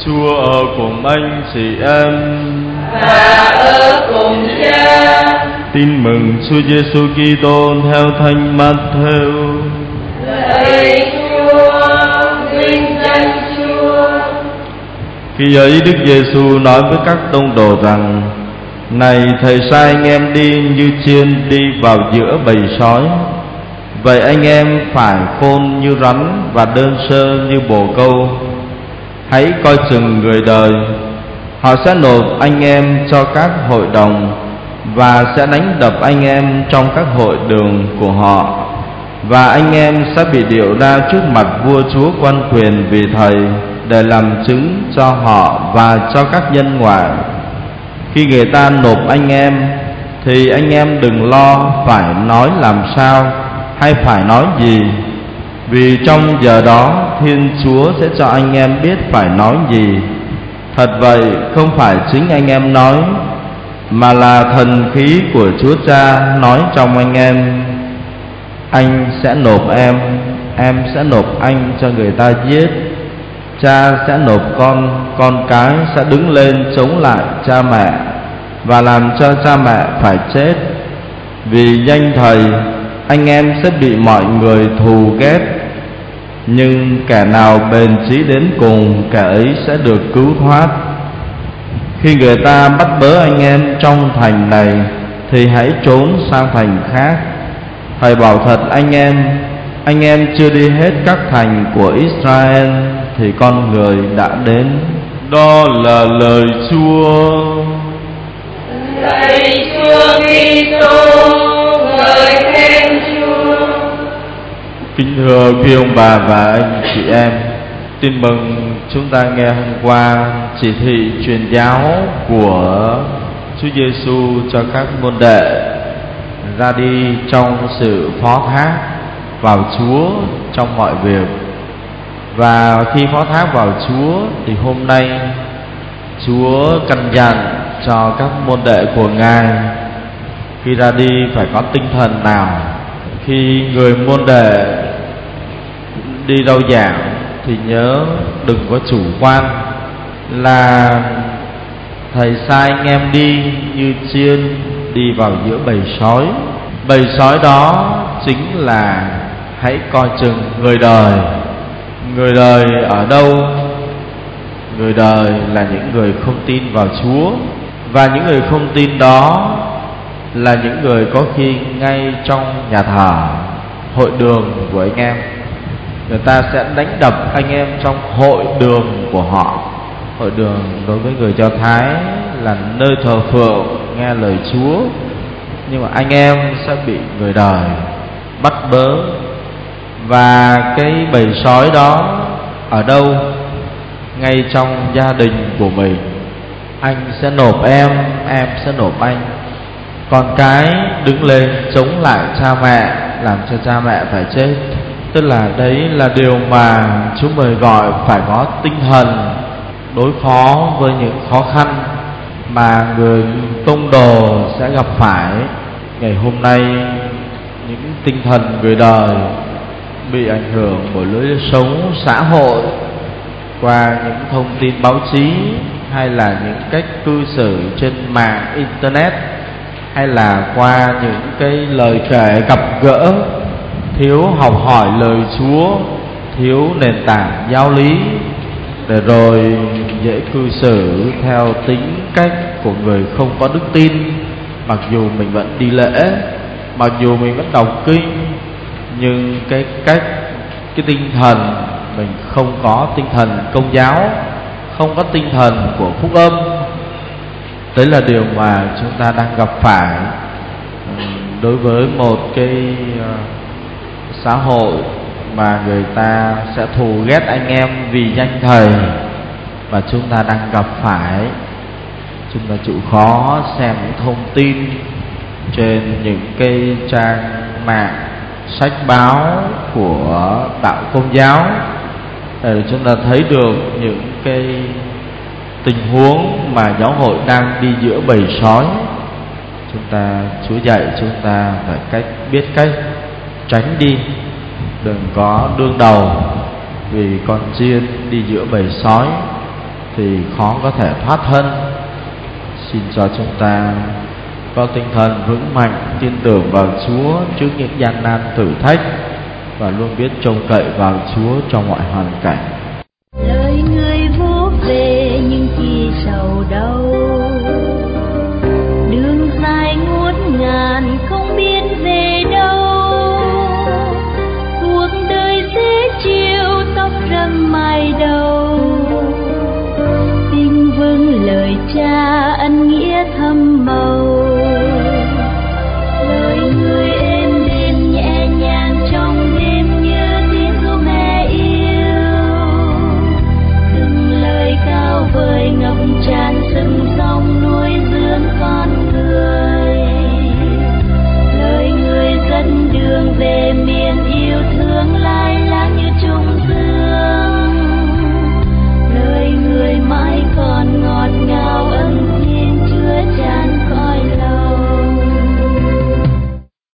Chúa ở cùng anh chị em và ở cùng Cha. Tin mừng Chúa Giêsu Kitô theo Thánh Matthew. Lạy Chúa, vinh danh Chúa. Khi ấy Đức Giêsu nói với các tông đồ rằng: Này, thầy sai anh em đi như chiên đi vào giữa bầy sói. Vậy anh em phải khôn như rắn và đơn sơ như bồ câu. Hãy coi chừng người đời. Họ sẽ nộp anh em cho các hội đồng và sẽ đánh đập anh em trong các hội đường của họ. Và anh em sẽ bị điệu ra trước mặt vua chúa quan quyền vì thầy, để làm chứng cho họ và cho các nhân ngoại. Khi người ta nộp anh em thì anh em đừng lo phải nói làm sao hay phải nói gì, vì trong giờ đó Thiên Chúa sẽ cho anh em biết phải nói gì. Thật vậy, không phải chính anh em nói, mà là thần khí của Chúa Cha nói trong anh em. Anh sẽ nộp em sẽ nộp anh cho người ta giết. Cha sẽ nộp con cái sẽ đứng lên chống lại cha mẹ và làm cho cha mẹ phải chết. Vì danh thầy, anh em sẽ bị mọi người thù ghét, nhưng kẻ nào bền chí đến cùng, kẻ ấy sẽ được cứu thoát. Khi người ta bắt bớ anh em trong thành này thì hãy trốn sang thành khác. Thầy bảo thật anh em chưa đi hết các thành của Israel thì con người đã đến. Đó là lời Chúa. Lạy Chúa Kitô, ngợi khen Chúa. Kính thưa quý ông bà và anh chị em, tin mừng chúng ta nghe hôm qua chỉ thị truyền giáo của Chúa Giêsu cho các môn đệ ra đi trong sự phó thác vào Chúa trong mọi việc. Và khi phó thác vào Chúa thì hôm nay Chúa căn dặn cho các môn đệ của Ngài khi ra đi phải có tinh thần nào. Khi người môn đệ đi rao giảng thì nhớ đừng có chủ quan, là thầy sai anh em đi như chiên đi vào giữa bầy sói. Bầy sói đó chính là hãy coi chừng người đời. Người đời ở đâu? Người đời là những người không tin vào Chúa. Và những người không tin đó là những người có khi ngay trong nhà thờ, hội đường của anh em, người ta sẽ đánh đập anh em trong hội đường của họ. Hội đường đối với người Do Thái là nơi thờ phượng nghe lời Chúa, nhưng mà anh em sẽ bị người đời bắt bớ. Và cái bầy sói đó ở đâu? Ngay trong gia đình của mình. Anh sẽ nộp em sẽ nộp anh. Con cái đứng lên chống lại cha mẹ, làm cho cha mẹ phải chết. Tức là đấy là điều mà chúng mời gọi phải có tinh thần đối phó với những khó khăn mà người tông đồ sẽ gặp phải. Ngày hôm nay những tinh thần người đời bị ảnh hưởng bởi lối sống xã hội qua những thông tin báo chí, hay là những cách cư xử trên mạng internet, hay là qua những cái lời kể gặp gỡ, thiếu học hỏi lời Chúa, thiếu nền tảng giáo lý, để rồi dễ cư xử theo tính cách của người không có đức tin. Mặc dù mình vẫn đi lễ, mặc dù mình vẫn đọc kinh, nhưng cái tinh thần mình không có tinh thần Công giáo, không có tinh thần của phúc âm. Đấy là điều mà chúng ta đang gặp phải đối với một cái xã hội mà người ta sẽ thù ghét anh em vì danh thầy mà chúng ta đang gặp phải. Chúng ta chịu khó xem những thông tin trên những cái trang mạng, sách báo của đạo Công giáo để chúng ta thấy được những cái tình huống mà giáo hội đang đi giữa bầy sói. Chúa dạy chúng ta phải biết cách tránh đi, đừng có đương đầu, vì con chiên đi giữa bầy sói. thì khó có thể thoát thân. Xin cho chúng ta có tinh thần vững mạnh, tin tưởng vào Chúa trước những gian nan thử thách và luôn biết trông cậy vào Chúa trong mọi hoàn cảnh.